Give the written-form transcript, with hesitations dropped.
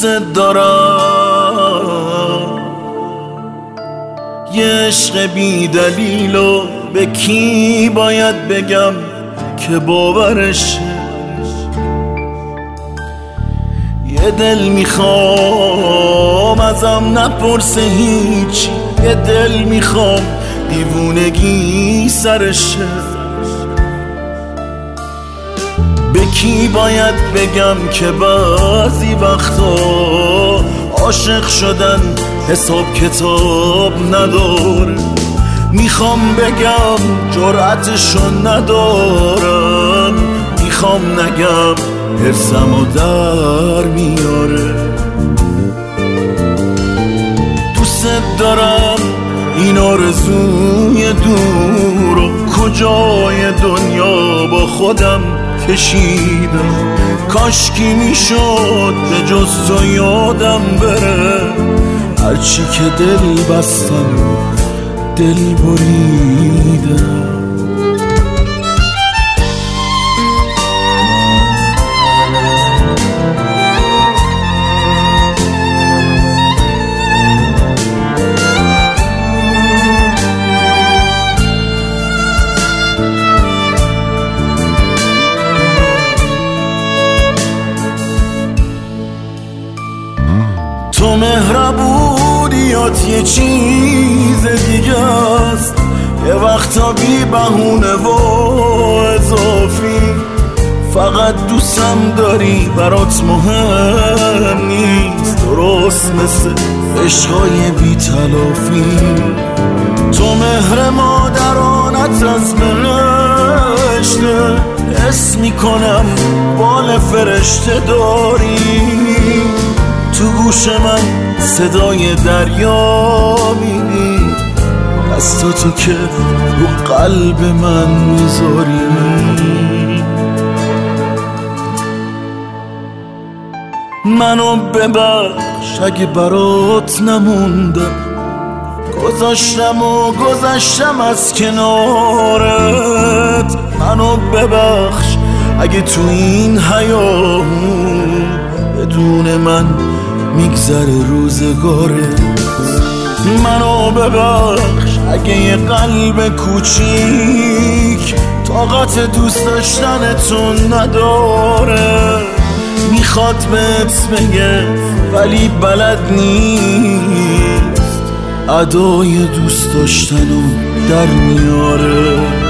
دوست دارم، یه عشق بی دلیلو به کی باید بگم که باورشه؟ یه دل میخوام ازم نپرسه هیچی، یه دل میخوام دیوونگی سرشه. به کی باید بگم که بعضی وقتا عاشق شدن حساب کتاب نداره؟ میخوام بگم جرأتشو ندارم، میخوام نگم حرصمو در میاره. دوست دارم این آرزوی دور و کجای دنیا با خودم کشیدم. کاشکی میشد به جز تو یادم بره، هرچی که دل بستم و دل بریدم. تو مهربونیات یه چیز دیگه است، یه وقتا بی بهونه و اضافی. فقط دوستم داری برات مهم نیست، درست مثل عشقای بی تلافی. تو مهر مادرانت از بهشته، حس میکنم بال فرشته داری. تو گوش من صدای دریا میدی، دستاتو که رو قلب من میذاری. منو ببخش اگه برات نموندم، گذشتم از کنارت. منو ببخش اگه تو این حیامون بدون من میگذره روزگارت. منو ببخش اگه یه قلب کوچیک طاقت دوست داشتنتون نداره. میخواد بهت بگه ولی بلد نیست، ادای دوست داشتنو در میاره.